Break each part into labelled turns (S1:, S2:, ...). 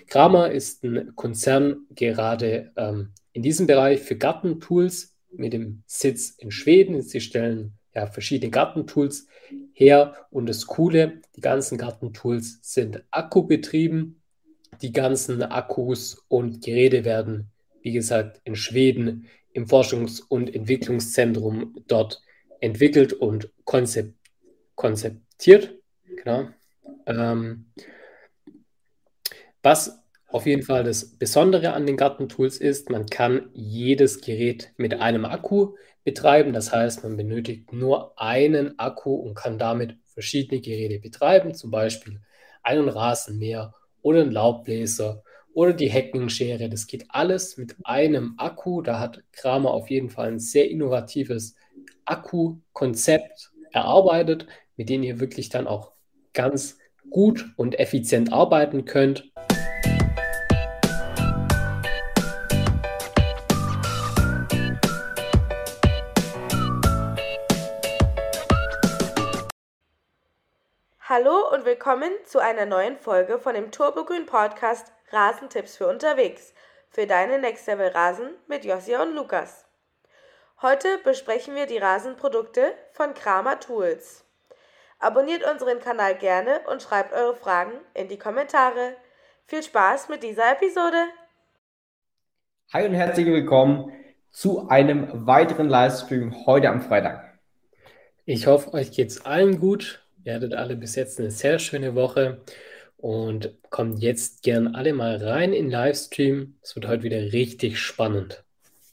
S1: Kramer ist ein Konzern gerade in diesem Bereich für Gartentools mit dem Sitz in Schweden. Sie stellen ja verschiedene Gartentools her und das Coole, die ganzen Gartentools sind akkubetrieben. Die ganzen Akkus und Geräte werden, wie gesagt, in Schweden im Forschungs- und Entwicklungszentrum dort entwickelt und konzeptiert. Genau. Ähm, Was auf jeden Fall das Besondere an den Gartentools ist, man kann jedes Gerät mit einem Akku betreiben. Das heißt, man benötigt nur einen Akku und kann damit verschiedene Geräte betreiben, zum Beispiel einen Rasenmäher oder einen Laubbläser oder die Heckenschere. Das geht alles mit einem Akku. Da hat Kramer auf jeden Fall ein sehr innovatives Akku-Konzept erarbeitet, mit dem ihr wirklich dann auch ganz gut und effizient arbeiten könnt.
S2: Hallo und willkommen zu einer neuen Folge von dem Turbogrün Podcast Rasentipps für unterwegs für deine Next Level Rasen mit Josia und Lukas. Heute besprechen wir die Rasenprodukte von Kramer Tools. Abonniert unseren Kanal gerne und schreibt eure Fragen in die Kommentare. Viel Spaß mit dieser Episode!
S3: Hi und herzlich willkommen zu einem weiteren Livestream heute am Freitag.
S1: Ich hoffe, euch geht's allen gut. Ihr hattet alle bis jetzt eine sehr schöne Woche und kommt jetzt gern alle mal rein in den Livestream. Es wird heute wieder richtig spannend.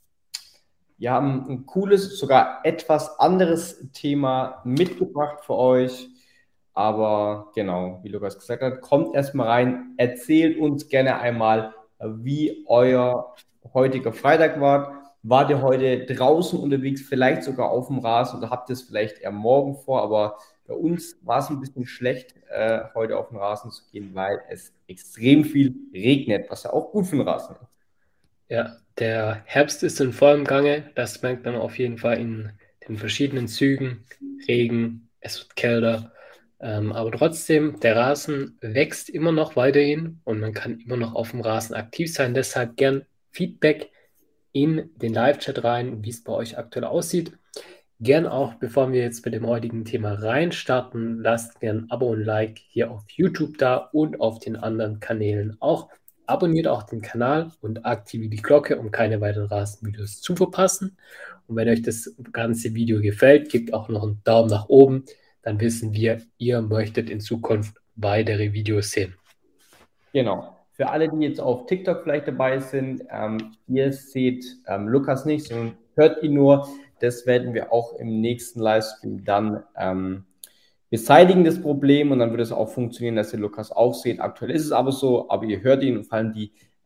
S3: Wir haben ein cooles, sogar etwas anderes Thema mitgebracht für euch. Aber genau, wie Lukas gesagt hat, kommt erstmal rein, erzählt uns gerne einmal, wie euer heutiger Freitag war. Wart ihr heute draußen unterwegs, vielleicht sogar auf dem Rasen oder habt ihr es vielleicht eher morgen vor? Aber bei uns war es ein bisschen schlecht, heute auf den Rasen zu gehen, weil es extrem viel regnet, was ja auch gut für den Rasen ist.
S1: Ja, der Herbst ist in vollem Gange. Das merkt man auf jeden Fall in den verschiedenen Zügen. Regen, es wird kälter. Aber trotzdem, der Rasen wächst immer noch weiterhin und man kann immer noch auf dem Rasen aktiv sein. Deshalb gern Feedback in den Live-Chat rein, wie es bei euch aktuell aussieht. Gern auch, bevor wir jetzt mit dem heutigen Thema reinstarten, lasst gern ein Abo und Like hier auf YouTube da und auf den anderen Kanälen auch. Abonniert auch den Kanal und aktiviert die Glocke, um keine weiteren Rasenvideos zu verpassen. Und wenn euch das ganze Video gefällt, gebt auch noch einen Daumen nach oben. Dann wissen wir, ihr möchtet in Zukunft weitere Videos sehen.
S3: Genau. Für alle, die jetzt auf TikTok vielleicht dabei sind, ihr seht Lukas nicht, sondern hört ihn nur. Das werden wir auch im nächsten Livestream dann beseitigen, das Problem. Und dann wird es auch funktionieren, dass ihr Lukas auch seht. Aktuell ist es aber so, aber ihr hört ihn und vor allem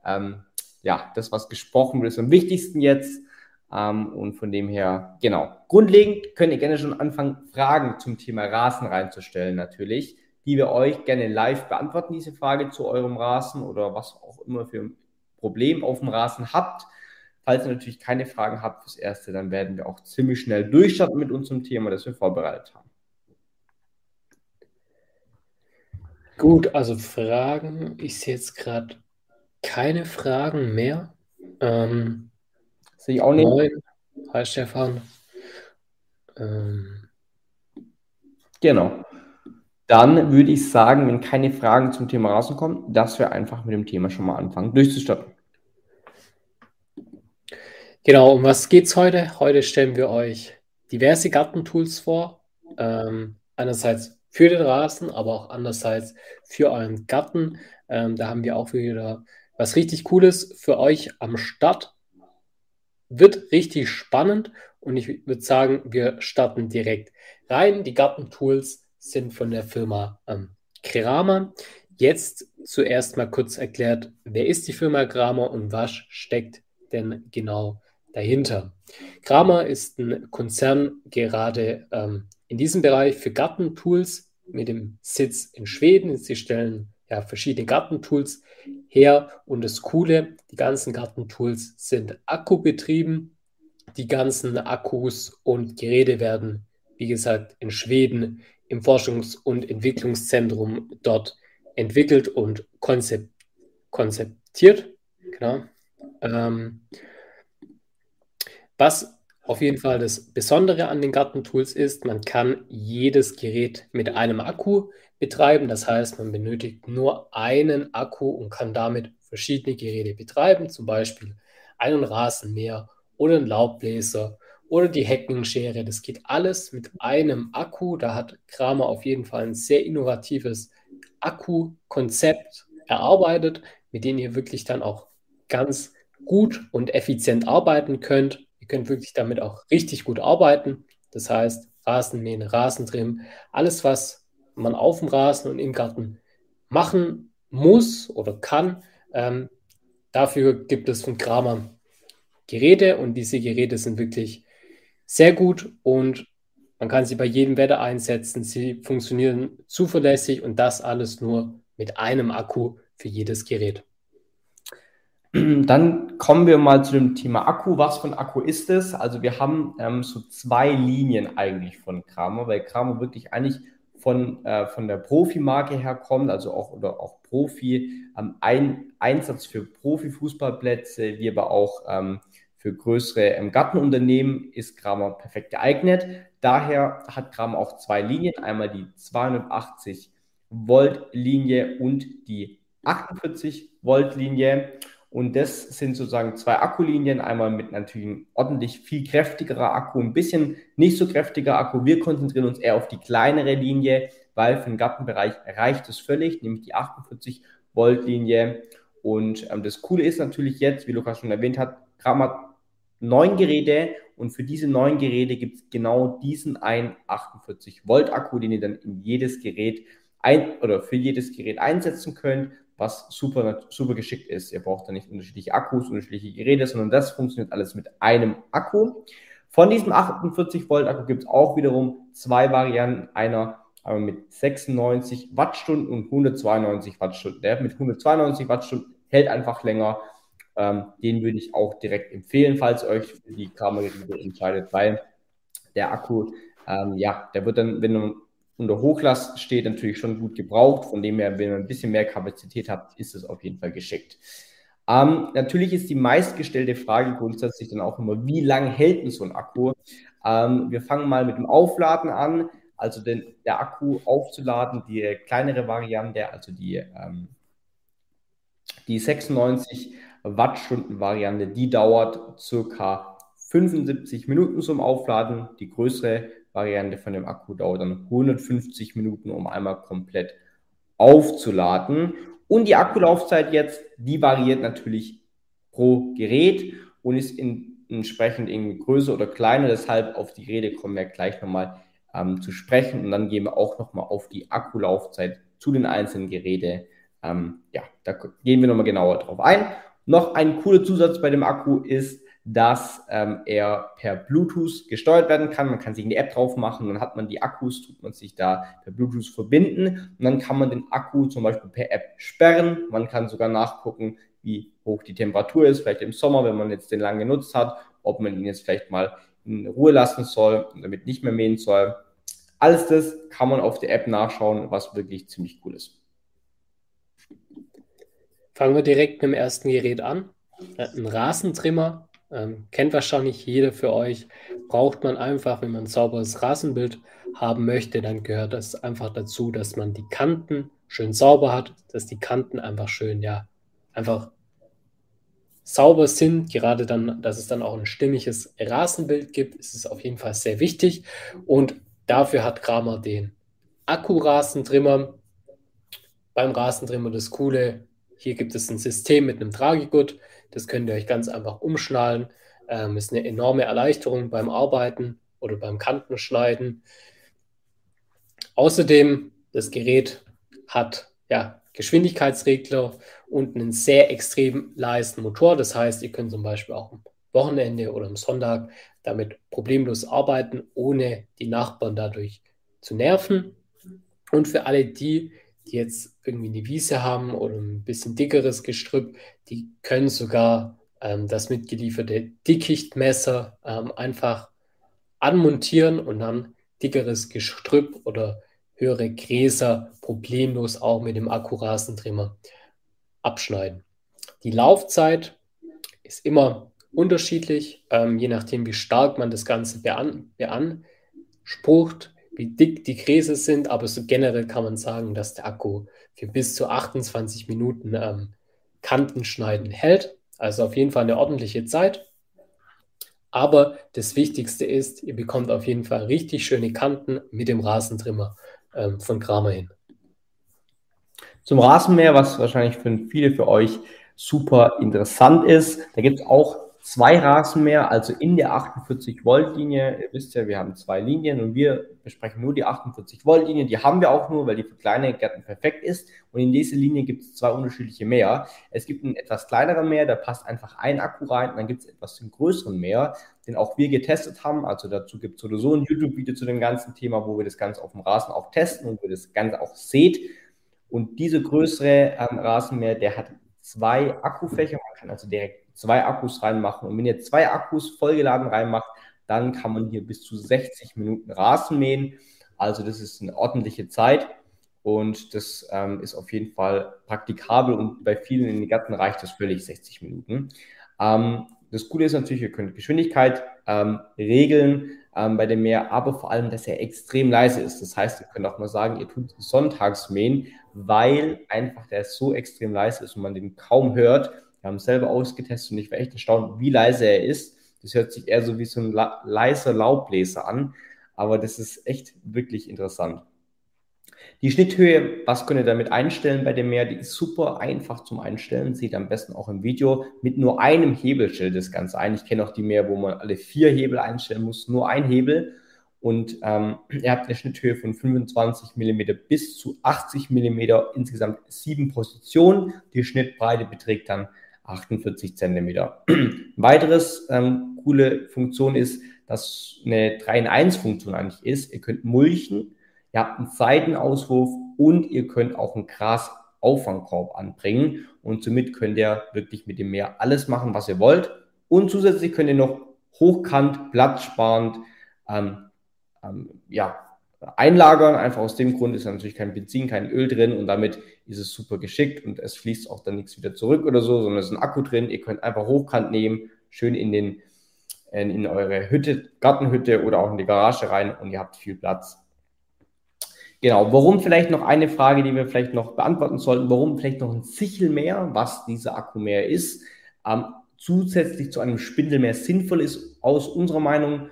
S3: das, was gesprochen wird, ist am wichtigsten jetzt. Und von dem her, genau. Grundlegend könnt ihr gerne schon anfangen, Fragen zum Thema Rasen reinzustellen, natürlich, die wir euch gerne live beantworten, diese Frage zu eurem Rasen oder was auch immer für ein Problem auf dem Rasen habt. Falls ihr natürlich keine Fragen habt fürs Erste, dann werden wir auch ziemlich schnell durchstarten mit unserem Thema, das wir vorbereitet haben.
S1: Gut, also Fragen. Ich sehe jetzt gerade keine Fragen mehr.
S3: Sehe ich auch nicht.
S1: Moin, hi Stefan.
S3: Genau. Dann würde ich sagen, wenn keine Fragen zum Thema Rasen kommen, dass wir einfach mit dem Thema schon mal anfangen, durchzustarten.
S1: Genau, um was geht's heute? Heute stellen wir euch diverse Gartentools vor. Einerseits für den Rasen, aber auch andererseits für euren Garten. Da haben wir auch wieder was richtig Cooles für euch am Start. Wird richtig spannend und ich würde sagen, wir starten direkt rein. Die Gartentools sind von der Firma Kramer. Jetzt zuerst mal kurz erklärt, wer ist die Firma Kramer und was steckt denn genau dahinter? Kramer ist ein Konzern gerade in diesem Bereich für Gartentools mit dem Sitz in Schweden. Sie stellen ja verschiedene Gartentools her und das Coole, die ganzen Gartentools sind akkubetrieben. Die ganzen Akkus und Geräte werden, wie gesagt, in Schweden im Forschungs- und Entwicklungszentrum dort entwickelt und konzeptiert. Genau. Was auf jeden Fall das Besondere an den Gartentools ist, man kann jedes Gerät mit einem Akku betreiben. Das heißt, man benötigt nur einen Akku und kann damit verschiedene Geräte betreiben, zum Beispiel einen Rasenmäher oder einen Laubbläser oder die Heckenschere. Das geht alles mit einem Akku. Da hat Kramer auf jeden Fall ein sehr innovatives Akku-Konzept erarbeitet, mit dem ihr wirklich dann auch ganz gut und effizient arbeiten könnt. Ihr könnt wirklich damit auch richtig gut arbeiten. Das heißt, Rasenmähen, Rasentrimmen, alles, was man auf dem Rasen und im Garten machen muss oder kann, dafür gibt es von Kramer Geräte und diese Geräte sind wirklich sehr gut und man kann sie bei jedem Wetter einsetzen. Sie funktionieren zuverlässig und das alles nur mit einem Akku für jedes Gerät.
S3: Dann kommen wir mal zu dem Thema Akku. Was für ein Akku ist es? Also wir haben so zwei Linien eigentlich von Kramer, weil Kramer wirklich eigentlich von der Profimarke herkommt, also auch Profi, Einsatz für Profifußballplätze, wie aber auch für größere Gartenunternehmen ist Kramer perfekt geeignet. Daher hat Kramer auch zwei Linien, einmal die 280 Volt Linie und die 48 Volt Linie. Und das sind sozusagen zwei Akkulinien, einmal mit natürlich einem ordentlich viel kräftigerer Akku, ein bisschen nicht so kräftiger Akku. Wir konzentrieren uns eher auf die kleinere Linie, weil für den Gartenbereich reicht es völlig, nämlich die 48 Volt Linie. Und das Coole ist natürlich jetzt, wie Lukas schon erwähnt hat, Kramer hat 9 Geräte und für diese 9 Geräte gibt es genau diesen einen 48 Volt Akku, den ihr dann in jedes Gerät für jedes Gerät einsetzen könnt, was super geschickt ist. Ihr braucht da nicht unterschiedliche Akkus, unterschiedliche Geräte, sondern das funktioniert alles mit einem Akku. Von diesem 48 Volt Akku gibt es auch wiederum zwei Varianten, einer aber mit 96 Wattstunden und 192 Wattstunden. Der mit 192 Wattstunden hält einfach länger. Den würde ich auch direkt empfehlen, falls ihr euch für die Kramer-Geräte entscheidet, weil der Akku, der wird dann, wenn man unter Hochlast steht, natürlich schon gut gebraucht. Von dem her, wenn man ein bisschen mehr Kapazität hat, ist es auf jeden Fall geschickt. Natürlich ist die meistgestellte Frage grundsätzlich dann auch immer, wie lange hält denn so ein Akku? Wir fangen mal mit dem Aufladen an. Also der Akku aufzuladen, die kleinere Variante, also die 96 Wattstunden Variante, die dauert circa 75 Minuten zum Aufladen. Die größere Variante von dem Akku dauert dann 150 Minuten, um einmal komplett aufzuladen. Und die Akkulaufzeit jetzt, die variiert natürlich pro Gerät und ist entsprechend irgendwie größer oder kleiner. Deshalb auf die Geräte kommen wir gleich nochmal zu sprechen. Und dann gehen wir auch nochmal auf die Akkulaufzeit zu den einzelnen Geräten. Da gehen wir nochmal genauer drauf ein. Noch ein cooler Zusatz bei dem Akku ist, dass er per Bluetooth gesteuert werden kann. Man kann sich eine App drauf machen, dann hat man die Akkus, tut man sich da per Bluetooth verbinden und dann kann man den Akku zum Beispiel per App sperren. Man kann sogar nachgucken, wie hoch die Temperatur ist, vielleicht im Sommer, wenn man jetzt den lang genutzt hat, ob man ihn jetzt vielleicht mal in Ruhe lassen soll und damit nicht mehr mähen soll. Alles das kann man auf der App nachschauen, was wirklich ziemlich cool ist.
S1: Fangen wir direkt mit dem ersten Gerät an. Ein Rasentrimmer, kennt wahrscheinlich jeder für euch, braucht man einfach, wenn man ein sauberes Rasenbild haben möchte, dann gehört das einfach dazu, dass man die Kanten schön sauber hat, dass die Kanten einfach schön, einfach sauber sind. Gerade dann, dass es dann auch ein stimmiges Rasenbild gibt, ist es auf jeden Fall sehr wichtig. Und dafür hat Kramer den Akku-Rasentrimmer. Beim Rasentrimmer das Coole, hier gibt es ein System mit einem Tragegurt, das könnt ihr euch ganz einfach umschnallen. Ist eine enorme Erleichterung beim Arbeiten oder beim Kantenschneiden. Außerdem, das Gerät hat Geschwindigkeitsregler und einen sehr extrem leisen Motor. Das heißt, ihr könnt zum Beispiel auch am Wochenende oder am Sonntag damit problemlos arbeiten, ohne die Nachbarn dadurch zu nerven. Und für alle die jetzt irgendwie eine Wiese haben oder ein bisschen dickeres Gestrüpp, die können sogar das mitgelieferte Dickichtmesser einfach anmontieren und dann dickeres Gestrüpp oder höhere Gräser problemlos auch mit dem Akkurasentrimmer abschneiden. Die Laufzeit ist immer unterschiedlich, je nachdem, wie stark man das Ganze beansprucht, wie dick die Gräser sind, aber so generell kann man sagen, dass der Akku für bis zu 28 Minuten Kantenschneiden hält. Also auf jeden Fall eine ordentliche Zeit. Aber das Wichtigste ist, ihr bekommt auf jeden Fall richtig schöne Kanten mit dem Rasentrimmer von Kramer hin.
S3: Zum Rasenmäher, was wahrscheinlich für viele für euch super interessant ist. Da gibt es auch 2 Rasenmäher, also in der 48-Volt-Linie. Ihr wisst ja, wir haben 2 Linien und wir besprechen nur die 48-Volt-Linie. Die haben wir auch nur, weil die für kleine Gärten perfekt ist. Und in dieser Linie gibt es 2 unterschiedliche Mäher. Es gibt einen etwas kleineren Mäher, da passt einfach ein Akku rein. Und dann gibt es etwas einen größeren Mäher, den auch wir getestet haben. Also dazu gibt es oder so ein YouTube-Video zu dem ganzen Thema, wo wir das Ganze auf dem Rasen auch testen und wo ihr das Ganze auch seht. Und diese größere Rasenmäher, der hat 2 Akkufächer. Man kann also direkt 2 Akkus reinmachen. Und wenn ihr 2 Akkus vollgeladen reinmacht, dann kann man hier bis zu 60 Minuten Rasen mähen. Also das ist eine ordentliche Zeit. Und das ist auf jeden Fall praktikabel. Und bei vielen in den Gärten reicht das völlig 60 Minuten. Das Coole ist natürlich, ihr könnt Geschwindigkeit regeln bei dem Mäher, aber vor allem, dass er extrem leise ist. Das heißt, ihr könnt auch mal sagen, ihr tut sonntags mähen, weil einfach der so extrem leise ist und man den kaum hört. Wir haben es selber ausgetestet und ich war echt erstaunt, wie leise er ist. Das hört sich eher so wie so ein leiser Laubbläser an, aber das ist echt wirklich interessant. Die Schnitthöhe, was könnt ihr damit einstellen bei dem Mäher? Die ist super einfach zum Einstellen. Seht am besten auch im Video. Mit nur einem Hebel stellt das Ganze ein. Ich kenne auch die Mäher, wo man alle 4 Hebel einstellen muss. Nur ein Hebel. Und ihr habt eine Schnitthöhe von 25 mm bis zu 80 mm. Insgesamt 7 Positionen. Die Schnittbreite beträgt dann 48 cm. Weiteres coole Funktion ist, dass eine 3-in-1-Funktion eigentlich ist. Ihr könnt mulchen. Ihr habt einen Seitenauswurf und ihr könnt auch einen Grasauffangkorb anbringen und somit könnt ihr wirklich mit dem Mäher alles machen, was ihr wollt und zusätzlich könnt ihr noch hochkant, platzsparend einlagern. Einfach aus dem Grund ist natürlich kein Benzin, kein Öl drin und damit ist es super geschickt und es fließt auch dann nichts wieder zurück oder so, sondern es ist ein Akku drin. Ihr könnt einfach hochkant nehmen, schön in eure Hütte, Gartenhütte oder auch in die Garage rein und ihr habt viel Platz. Genau, warum vielleicht noch eine Frage, die wir vielleicht noch beantworten sollten, warum vielleicht noch ein Sichelmäher, was dieser Akkumäher ist, zusätzlich zu einem Spindelmäher sinnvoll ist, aus unserer Meinung.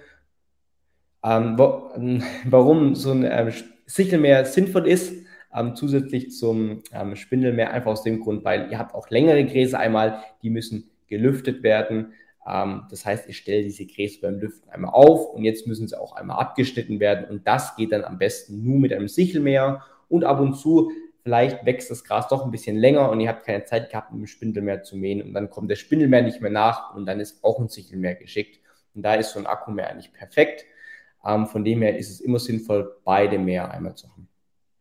S3: Warum so ein Sichelmäher sinnvoll ist, zusätzlich zum Spindelmäher, einfach aus dem Grund, weil ihr habt auch längere Gräser einmal, die müssen gelüftet werden. Das heißt, ich stelle diese Gräser beim Lüften einmal auf und jetzt müssen sie auch einmal abgeschnitten werden und das geht dann am besten nur mit einem Sichelmäher und ab und zu vielleicht wächst das Gras doch ein bisschen länger und ihr habt keine Zeit gehabt, mit dem Spindelmäher zu mähen und dann kommt der Spindelmäher nicht mehr nach und dann ist auch ein Sichelmäher geschickt und da ist so ein Akkumäher eigentlich perfekt. Von dem her ist es immer sinnvoll, beide Mäher einmal zu haben.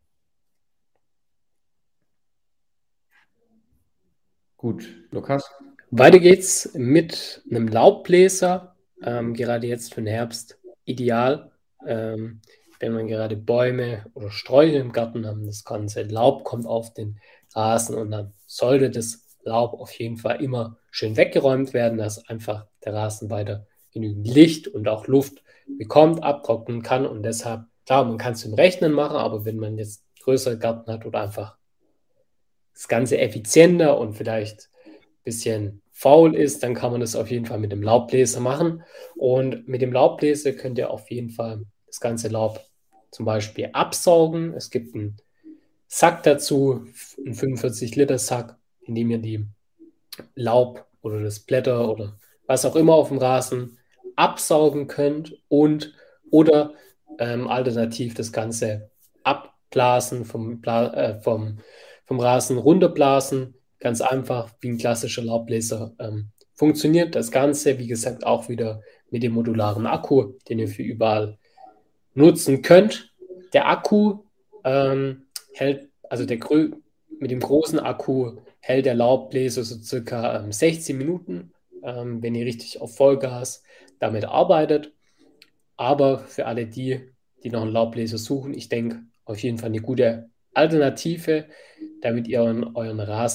S3: Gut, Lukas?
S1: Weiter geht's mit einem Laubbläser, gerade jetzt für den Herbst ideal, wenn man gerade Bäume oder Sträucher im Garten haben. Das ganze Laub kommt auf den Rasen und dann sollte das Laub auf jeden Fall immer schön weggeräumt werden, dass einfach der Rasen weiter genügend Licht und auch Luft bekommt, abtrocknen kann und deshalb, klar, man kann es im Rechnen machen, aber wenn man jetzt größere Garten hat oder einfach das Ganze effizienter und vielleicht ein bisschen faul ist, dann kann man das auf jeden Fall mit dem Laubbläser machen. Und mit dem Laubbläser könnt ihr auf jeden Fall das ganze Laub zum Beispiel absaugen. Es gibt einen Sack dazu, einen 45-Liter-Sack, in dem ihr die Laub oder das Blätter oder was auch immer auf dem Rasen absaugen könnt oder alternativ das Ganze abblasen, vom Rasen runterblasen. Ganz einfach, wie ein klassischer Laubbläser funktioniert das Ganze, wie gesagt, auch wieder mit dem modularen Akku, den ihr für überall nutzen könnt. Der Akku hält, also mit dem großen Akku hält der Laubbläser so circa 16 Minuten, wenn ihr richtig auf Vollgas damit arbeitet. Aber für alle die noch einen Laubbläser suchen, ich denke, auf jeden Fall eine gute Alternative, damit ihr euren Rasen auch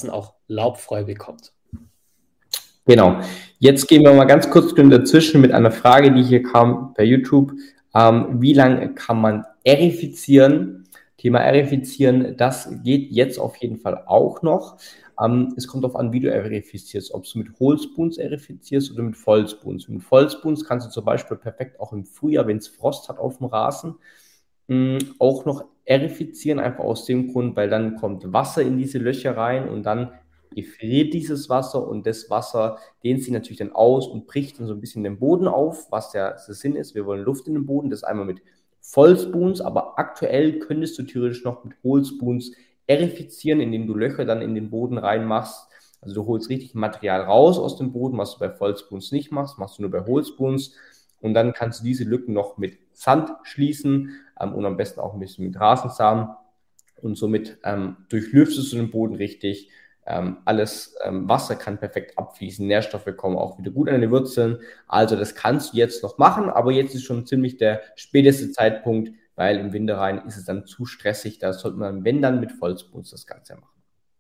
S1: laubfrei bekommt.
S3: Genau. Jetzt gehen wir mal ganz kurz dazwischen mit einer Frage, die hier kam per YouTube. Wie lange kann man erifizieren? Thema erifizieren, das geht jetzt auf jeden Fall auch noch. Es kommt darauf an, wie du erifizierst, ob du mit Hohlspoons erifizierst oder mit Vollspoons. Mit Vollspoons kannst du zum Beispiel perfekt auch im Frühjahr, wenn es Frost hat auf dem Rasen, auch noch erifizieren, einfach aus dem Grund, weil dann kommt Wasser in diese Löcher rein und dann gefriert dieses Wasser und das Wasser dehnt sich natürlich dann aus und bricht dann so ein bisschen den Boden auf, was der Sinn ist. Wir wollen Luft in den Boden, das einmal mit Vollspoons, aber aktuell könntest du theoretisch noch mit Hohlspoons erifizieren, indem du Löcher dann in den Boden reinmachst. Also du holst richtig Material raus aus dem Boden, was du bei Vollspoons nicht machst, machst du nur bei Hohlspoons. Und dann kannst du diese Lücken noch mit Sand schließen und am besten auch ein bisschen mit Rasensamen. Und somit durchlüftest du den Boden richtig. Alles Wasser kann perfekt abfließen, Nährstoffe kommen auch wieder gut an die Wurzeln. Also das kannst du jetzt noch machen, aber jetzt ist schon ziemlich der späteste Zeitpunkt, weil im Winter rein ist es dann zu stressig. Da sollte man, wenn dann, mit Vollspoons das Ganze machen.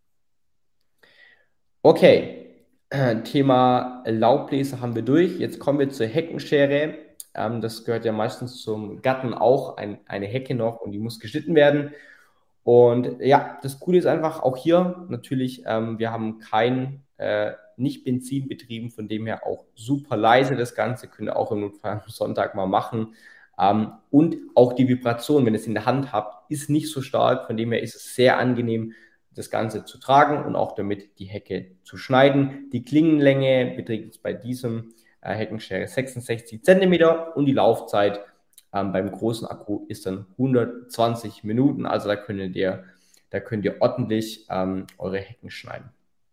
S3: Okay, Thema Laubbläser haben wir durch. Jetzt kommen wir zur Heckenschere. Das gehört ja meistens zum Garten auch, eine Hecke noch und die muss geschnitten werden. Und ja, das Coole ist einfach auch hier natürlich, wir haben kein nicht Benzin betrieben, von dem her auch super leise das Ganze, könnt ihr auch im Notfall am Sonntag mal machen. Und auch die Vibration, wenn ihr es in der Hand habt, ist nicht so stark, von dem her ist es sehr angenehm, das Ganze zu tragen und auch damit die Hecke zu schneiden. Die Klingenlänge beträgt jetzt bei diesem Heckenschere 66 cm und die Laufzeit beim großen Akku ist dann 120 Minuten. Also da könnt ihr ordentlich eure Hecken schneiden.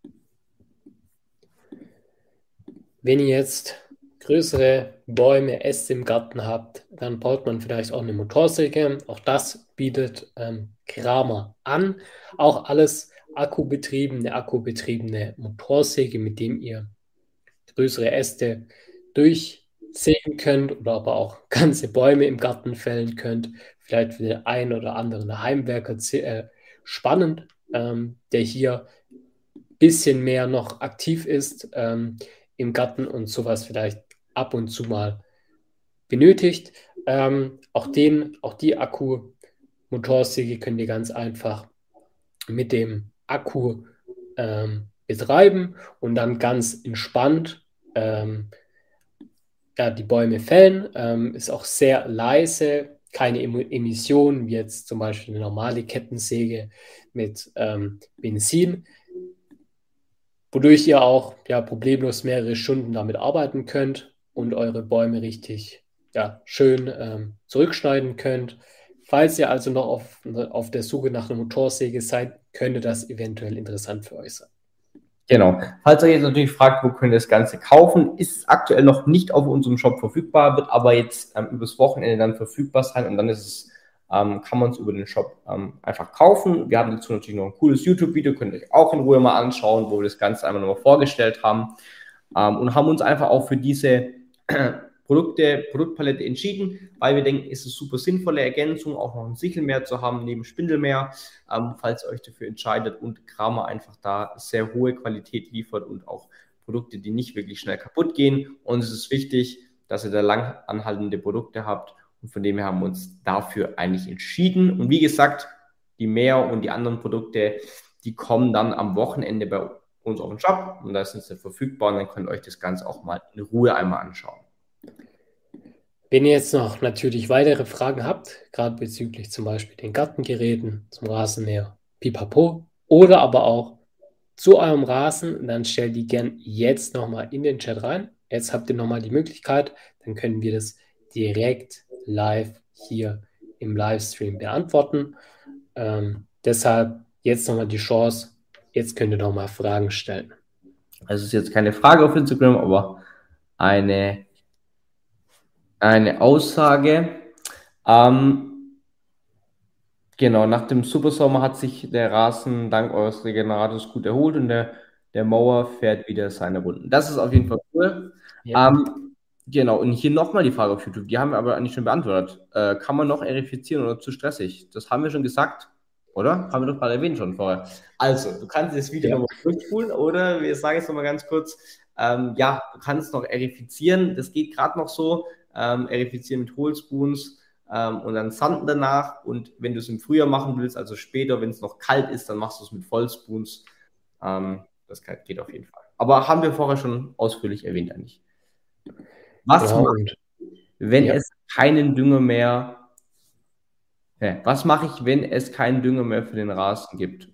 S1: Wenn ihr jetzt größere Bäume, Äste im Garten habt, dann baut man vielleicht auch eine Motorsäge. Auch das bietet Kramer an. Auch alles akkubetriebene Motorsäge, mit dem ihr größere Äste durchsägen könnt oder aber auch ganze Bäume im Garten fällen könnt. Vielleicht für den einen oder anderen Heimwerker spannend, der hier ein bisschen mehr noch aktiv ist im Garten und sowas vielleicht ab und zu mal benötigt. Auch die Akku-Motorsäge könnt ihr ganz einfach mit dem Akku betreiben und dann ganz entspannt die Bäume fällen. Ist auch sehr leise, keine Emissionen, wie jetzt zum Beispiel eine normale Kettensäge mit Benzin, wodurch ihr auch problemlos mehrere Stunden damit arbeiten könnt und eure Bäume richtig schön zurückschneiden könnt. Falls ihr also noch auf der Suche nach einer Motorsäge seid, könnte das eventuell interessant für euch sein.
S3: Genau. Falls ihr jetzt natürlich fragt, wo könnt ihr das Ganze kaufen, ist aktuell noch nicht auf unserem Shop verfügbar, wird aber jetzt übers Wochenende dann verfügbar sein und dann ist es, kann man es über den Shop einfach kaufen. Wir haben dazu natürlich noch ein cooles YouTube-Video, könnt ihr euch auch in Ruhe mal anschauen, wo wir das Ganze einmal nochmal vorgestellt haben und haben uns einfach auch für diese Produktpalette entschieden, weil wir denken, es ist eine super sinnvolle Ergänzung, auch noch ein Sichelmeer zu haben, neben Spindelmeer, falls ihr euch dafür entscheidet und Kramer einfach da sehr hohe Qualität liefert und auch Produkte, die nicht wirklich schnell kaputt gehen. Und es ist wichtig, dass ihr da lang anhaltende Produkte habt und von dem her haben wir uns dafür eigentlich entschieden. Und wie gesagt, die Mäher und die anderen Produkte, die kommen dann am Wochenende bei uns auf den Shop und da sind sie verfügbar und dann könnt ihr euch das Ganze auch mal in Ruhe einmal anschauen.
S1: Wenn ihr jetzt noch natürlich weitere Fragen habt, gerade bezüglich zum Beispiel den Gartengeräten, zum Rasenmäher, Pipapo oder aber auch zu eurem Rasen, dann stellt die gern jetzt nochmal in den Chat rein. Jetzt habt ihr nochmal die Möglichkeit, dann können wir das direkt live hier im Livestream beantworten. Deshalb jetzt nochmal die Chance, jetzt könnt ihr nochmal Fragen stellen.
S3: Also es ist jetzt keine Frage auf Instagram, aber eine Aussage. Genau, nach dem Supersommer hat sich der Rasen dank eures Regenerators gut erholt und der Mower fährt wieder seine Runden. Das ist auf jeden Fall cool.
S1: Ja.
S3: Genau, und hier nochmal die Frage auf YouTube, die haben wir aber eigentlich schon beantwortet. Kann man noch erifizieren oder zu stressig? Das haben wir schon gesagt. Oder? Haben wir doch gerade erwähnt schon vorher. Also, du kannst das Video nochmal durchspulen oder wir sagen es nochmal ganz kurz. Ja, du kannst noch erifizieren. Das geht gerade noch so. Erifizieren mit Whole Spoons und dann sanden danach. Und wenn du es im Frühjahr machen willst, also später, wenn es noch kalt ist, dann machst du es mit Voll Spoons. Das geht auf jeden Fall. Aber haben wir vorher schon ausführlich erwähnt eigentlich. Was mache ich, wenn es keinen Dünger mehr Was mache ich, wenn es keinen Dünger mehr für den Rasen gibt?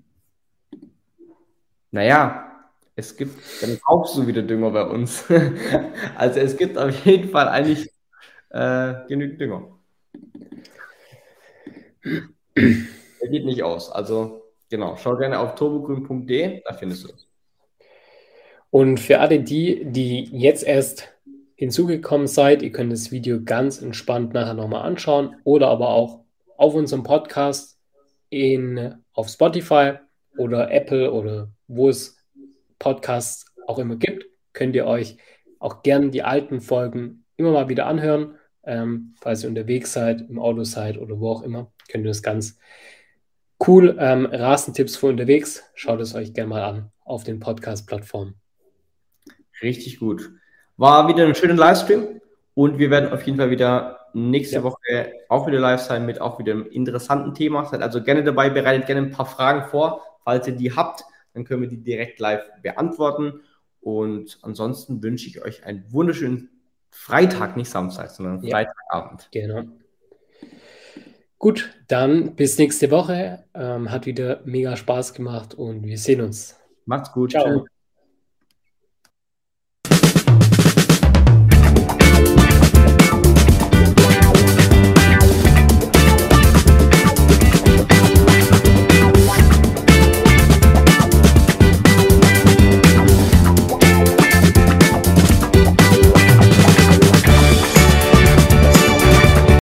S3: Naja, dann kaufst du wieder Dünger bei uns. Also es gibt auf jeden Fall eigentlich genügend Dünger. Der geht nicht aus. Also genau, schau gerne auf turbogrün.de, da findest du es.
S1: Und für alle die jetzt erst hinzugekommen seid, ihr könnt das Video ganz entspannt nachher nochmal anschauen oder aber auch auf unserem Podcast auf Spotify oder Apple oder wo es Podcasts auch immer gibt, könnt ihr euch auch gerne die alten Folgen immer mal wieder anhören. Falls ihr unterwegs seid, im Auto seid oder wo auch immer, könnt ihr das ganz cool. Rasentipps für unterwegs, schaut es euch gerne mal an auf den Podcast-Plattformen.
S3: Richtig gut. War wieder ein schöner Livestream und wir werden auf jeden Fall wieder nächste Woche auch wieder live sein mit auch wieder einem interessanten Thema. Seid also gerne dabei, bereitet gerne ein paar Fragen vor. Falls ihr die habt, dann können wir die direkt live beantworten. Und ansonsten wünsche ich euch einen wunderschönen Freitag, nicht Samstag, sondern Freitagabend.
S1: Genau. Gut, dann bis nächste Woche. Hat wieder mega Spaß gemacht und wir sehen uns.
S3: Macht's gut.
S1: Ciao.